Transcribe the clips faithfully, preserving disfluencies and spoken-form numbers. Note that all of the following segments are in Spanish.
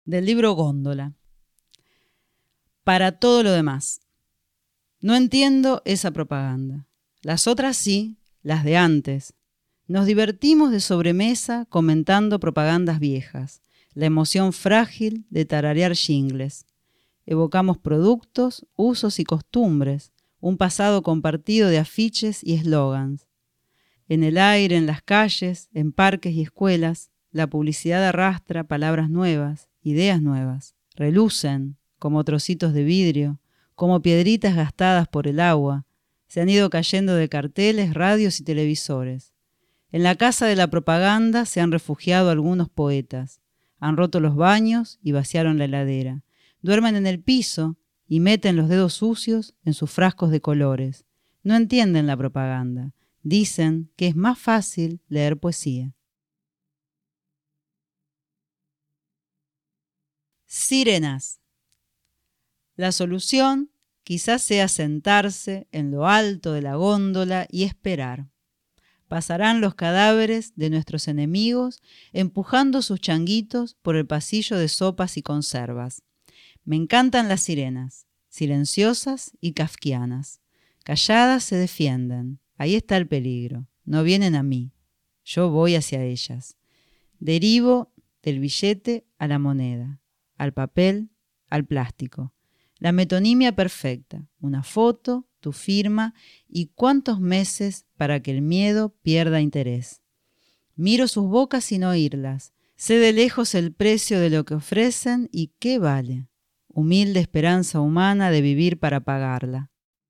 Del libro Góndola. Para todo lo demás. No entiendo esa propaganda. Las otras sí, las de antes. Nos divertimos de sobremesa comentando propagandas viejas, la emoción frágil de tararear jingles. Evocamos productos, usos y costumbres, un pasado compartido de afiches y eslogans. En el aire, en las calles, en parques y escuelas, la publicidad arrastra palabras nuevas, ideas nuevas. Relucen como trocitos de vidrio, como piedritas gastadas por el agua. Se han ido cayendo de carteles, radios y televisores. En la casa de la propaganda se han refugiado algunos poetas. Han roto los baños y vaciaron la heladera. Duermen en el piso y meten los dedos sucios en sus frascos de colores. No entienden la propaganda. Dicen que es más fácil leer poesía. Sirenas. La solución quizás sea sentarse en lo alto de la góndola y esperar. Pasarán los cadáveres de nuestros enemigos empujando sus changuitos por el pasillo de sopas y conservas. Me encantan las sirenas, silenciosas y kafkianas. Calladas se defienden. Ahí está el peligro. No vienen a mí. Yo voy hacia ellas. Derivo del billete a la moneda, al papel, al plástico. La metonimia perfecta. Una foto, tu firma y cuántos meses para que el miedo pierda interés. Miro sus bocas sin oírlas. Sé de lejos el precio de lo que ofrecen y qué vale. Humilde esperanza humana de vivir para pagarla.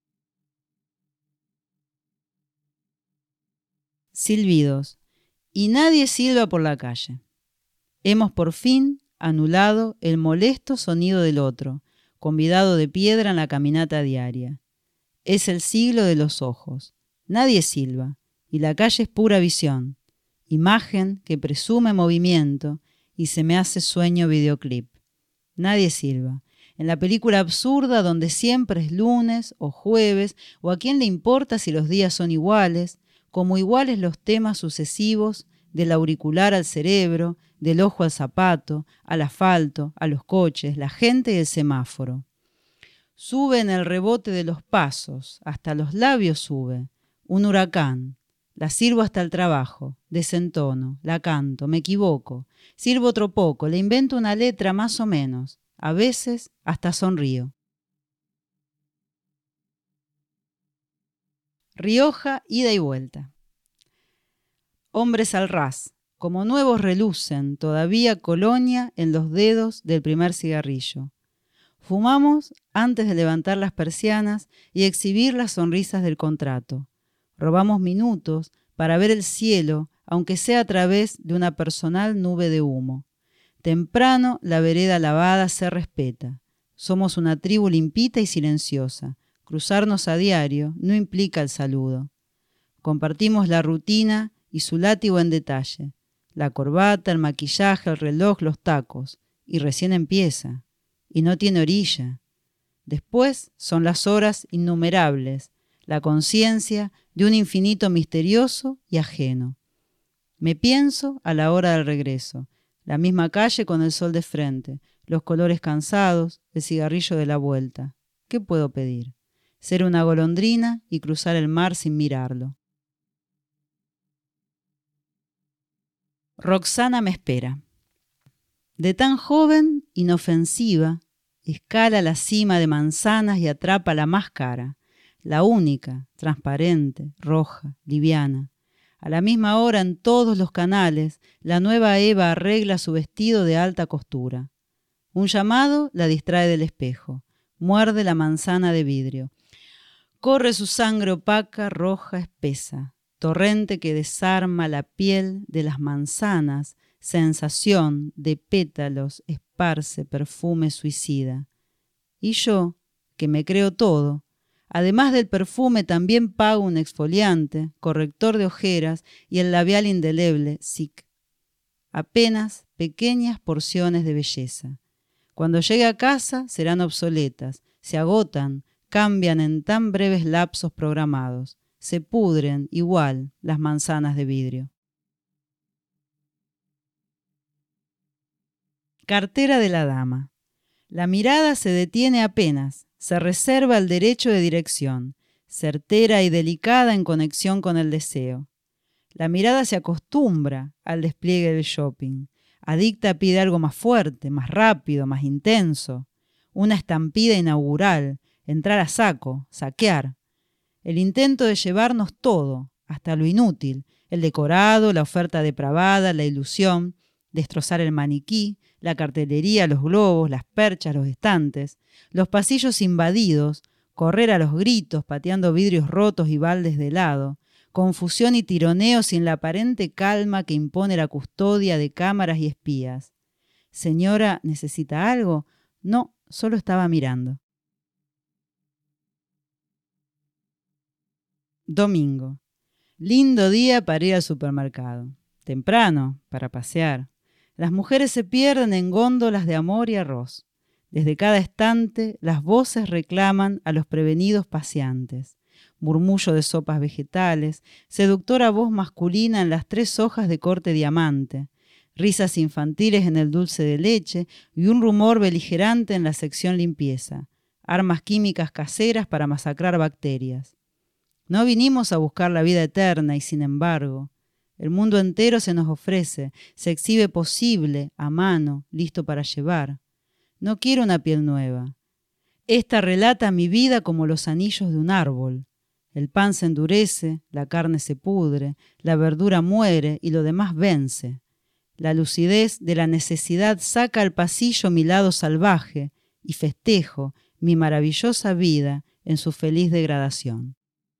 Silbidos. Y nadie silba por la calle. Hemos por fin anulado el molesto sonido del otro, convidado de piedra en la caminata diaria. Es el siglo de los ojos. Nadie silba, y la calle es pura visión, imagen que presume movimiento y se me hace sueño videoclip. Nadie silba. En la película absurda donde siempre es lunes o jueves, o a quién le importa si los días son iguales, como iguales los temas sucesivos del auricular al cerebro, del ojo al zapato, al asfalto, a los coches, la gente y el semáforo. Sube en el rebote de los pasos, hasta los labios sube, un huracán. La sirvo hasta el trabajo, desentono, la canto, me equivoco, sirvo otro poco, le invento una letra más o menos, a veces hasta sonrío. Rioja, ida y vuelta. Hombres al ras, como nuevos relucen todavía colonia en los dedos del primer cigarrillo. Fumamos antes de levantar las persianas y exhibir las sonrisas del contrato. Robamos minutos para ver el cielo, aunque sea a través de una personal nube de humo. Temprano la vereda lavada se respeta. Somos una tribu limpita y silenciosa. Cruzarnos a diario no implica el saludo. Compartimos la rutina y su látigo en detalle. La corbata, el maquillaje, el reloj, los tacos. Y recién empieza. Y no tiene orilla. Después son las horas innumerables, la conciencia de un infinito misterioso y ajeno. Me pienso a la hora del regreso, la misma calle con el sol de frente, los colores cansados, el cigarrillo de la vuelta. ¿Qué puedo pedir? Ser una golondrina y cruzar el mar sin mirarlo. Roxana me espera. De tan joven, inofensiva, escala la cima de manzanas y atrapa la más cara, la única, transparente, roja, liviana. A la misma hora en todos los canales, la nueva Eva arregla su vestido de alta costura. Un llamado la distrae del espejo, muerde la manzana de vidrio. Corre su sangre opaca, roja, espesa, torrente que desarma la piel de las manzanas, sensación de pétalos, esparce perfume suicida. Y yo, que me creo todo, además del perfume también pago un exfoliante, corrector de ojeras y el labial indeleble, S I C. Apenas pequeñas porciones de belleza. Cuando llegue a casa serán obsoletas, se agotan, cambian en tan breves lapsos programados, se pudren igual las manzanas de vidrio. Cartera de la dama. La mirada se detiene apenas, se reserva el derecho de dirección, certera y delicada en conexión con el deseo. La mirada se acostumbra al despliegue del shopping. Adicta pide algo más fuerte, más rápido, más intenso. Una estampida inaugural, entrar a saco, saquear. El intento de llevarnos todo, hasta lo inútil, el decorado, la oferta depravada, la ilusión, destrozar el maniquí, la cartelería, los globos, las perchas, los estantes, los pasillos invadidos, correr a los gritos pateando vidrios rotos y baldes de helado, confusión y tironeo sin la aparente calma que impone la custodia de cámaras y espías. Señora, ¿necesita algo? No, solo estaba mirando. Domingo. Lindo día para ir al supermercado. Temprano, para pasear. Las mujeres se pierden en góndolas de amor y arroz. Desde cada estante, las voces reclaman a los prevenidos paseantes. Murmullo de sopas vegetales, seductora voz masculina en las tres hojas de corte diamante, risas infantiles en el dulce de leche y un rumor beligerante en la sección limpieza. Armas químicas caseras para masacrar bacterias. No vinimos a buscar la vida eterna y, sin embargo, el mundo entero se nos ofrece, se exhibe posible, a mano, listo para llevar. No quiero una piel nueva. Esta relata mi vida como los anillos de un árbol. El pan se endurece, la carne se pudre, la verdura muere y lo demás vence. La lucidez de la necesidad saca al pasillo mi lado salvaje y festejo mi maravillosa vida en su feliz degradación.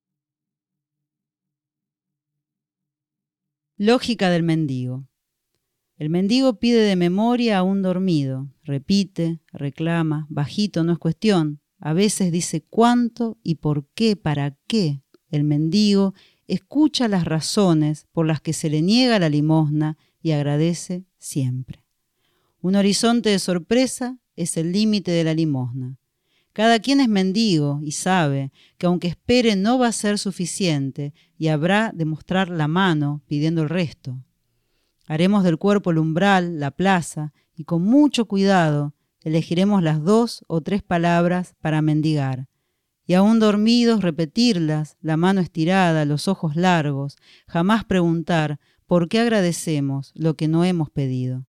Lógica del mendigo. El mendigo pide de memoria a un dormido, repite, reclama, bajito, no es cuestión. A veces dice cuánto y por qué, para qué. El mendigo escucha las razones por las que se le niega la limosna y agradece siempre. Un horizonte de sorpresa es el límite de la limosna. Cada quien es mendigo y sabe que aunque espere no va a ser suficiente y habrá de mostrar la mano pidiendo el resto. Haremos del cuerpo el umbral, la plaza y con mucho cuidado elegiremos las dos o tres palabras para mendigar. Y aún dormidos repetirlas, la mano estirada, los ojos largos, jamás preguntar por qué agradecemos lo que no hemos pedido.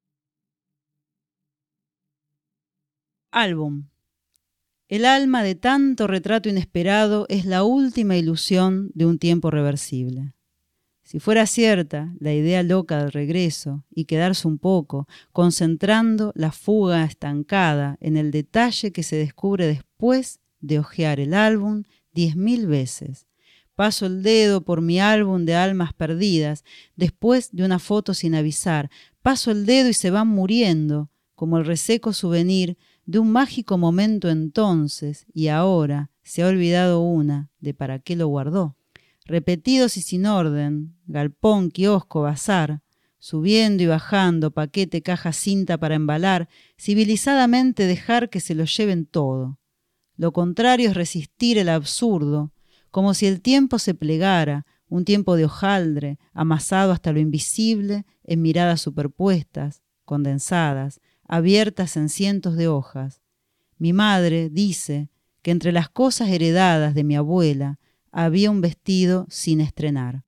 Álbum. El alma de tanto retrato inesperado es la última ilusión de un tiempo reversible. Si fuera cierta la idea loca del regreso y quedarse un poco, concentrando la fuga estancada en el detalle que se descubre después de hojear el álbum diez mil veces. Paso el dedo por mi álbum de almas perdidas, después de una foto sin avisar. Paso el dedo y se van muriendo, como el reseco souvenir de un mágico momento entonces, y ahora se ha olvidado una de para qué lo guardó. Repetidos y sin orden, galpón, kiosco, bazar, subiendo y bajando, paquete, caja, cinta para embalar, civilizadamente dejar que se lo lleven todo. Lo contrario es resistir el absurdo, como si el tiempo se plegara, un tiempo de hojaldre, amasado hasta lo invisible en miradas superpuestas, condensadas, abiertas en cientos de hojas. Mi madre dice que entre las cosas heredadas de mi abuela había un vestido sin estrenar.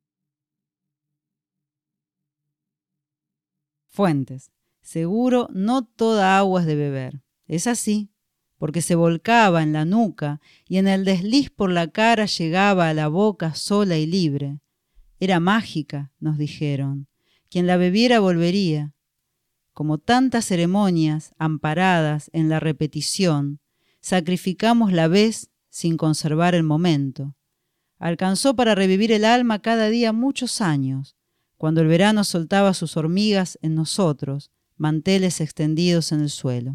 Fuentes. Seguro no toda agua es de beber. Es así, porque se volcaba en la nuca y en el desliz por la cara llegaba a la boca sola y libre. Era mágica, nos dijeron. Quien la bebiera volvería. Como tantas ceremonias amparadas en la repetición, sacrificamos la vez sin conservar el momento. Alcanzó para revivir el alma cada día muchos años, cuando el verano soltaba sus hormigas en nosotros, manteles extendidos en el suelo.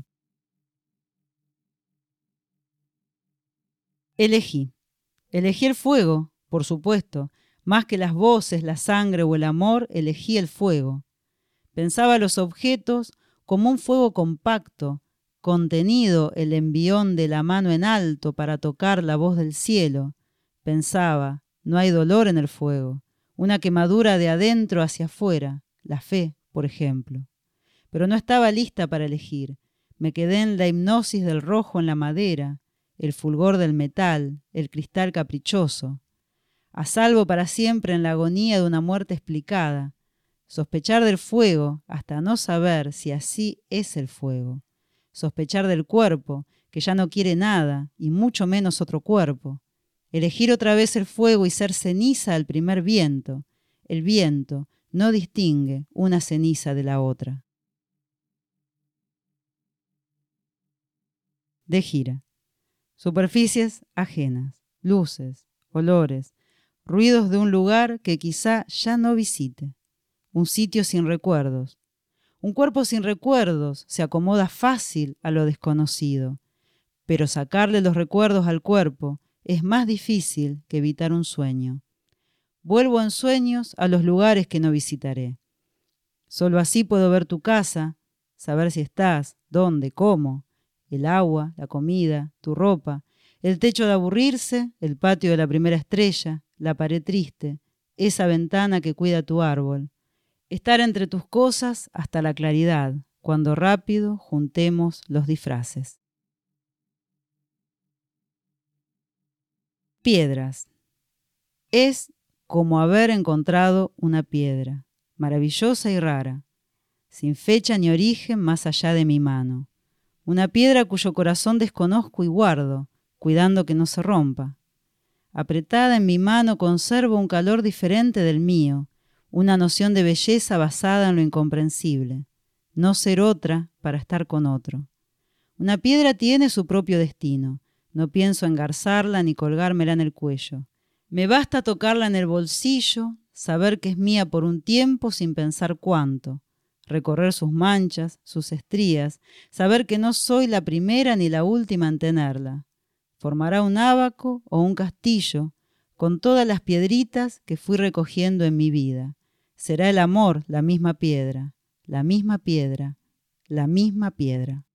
Elegí. Elegí el fuego, por supuesto. Más que las voces, la sangre o el amor, elegí el fuego. Pensaba los objetos como un fuego compacto, contenido el envión de la mano en alto para tocar la voz del cielo. Pensaba, no hay dolor en el fuego, una quemadura de adentro hacia afuera, la fe, por ejemplo. pero no estaba lista para elegir. Me quedé en la hipnosis del rojo en la madera, el fulgor del metal, el cristal caprichoso. A salvo para siempre en la agonía de una muerte explicada. Sospechar del fuego hasta no saber si así es el fuego. Sospechar del cuerpo, que ya no quiere nada, y mucho menos otro cuerpo. Elegir otra vez el fuego y ser ceniza al primer viento. El viento no distingue una ceniza de la otra. De gira. Superficies ajenas, luces, olores, ruidos de un lugar que quizá ya no visite. Un sitio sin recuerdos. Un cuerpo sin recuerdos se acomoda fácil a lo desconocido, pero sacarle los recuerdos al cuerpo es más difícil que evitar un sueño. Vuelvo en sueños a los lugares que no visitaré. Solo así puedo ver tu casa, saber si estás, dónde, cómo, el agua, la comida, tu ropa, el techo de aburrirse, el patio de la primera estrella, la pared triste, esa ventana que cuida tu árbol. Estar entre tus cosas hasta la claridad, cuando rápido juntemos los disfraces. Piedras. Es como haber encontrado una piedra, maravillosa y rara, sin fecha ni origen más allá de mi mano. Una piedra cuyo corazón desconozco y guardo, cuidando que no se rompa. Apretada en mi mano conservo un calor diferente del mío, una noción de belleza basada en lo incomprensible, no ser otra para estar con otro. Una piedra tiene su propio destino, no pienso engarzarla ni colgármela en el cuello. Me basta tocarla en el bolsillo, saber que es mía por un tiempo sin pensar cuánto, recorrer sus manchas, sus estrías, saber que no soy la primera ni la última en tenerla. Formará un ábaco o un castillo, con todas las piedritas que fui recogiendo en mi vida. Será el amor la misma piedra, la misma piedra, la misma piedra.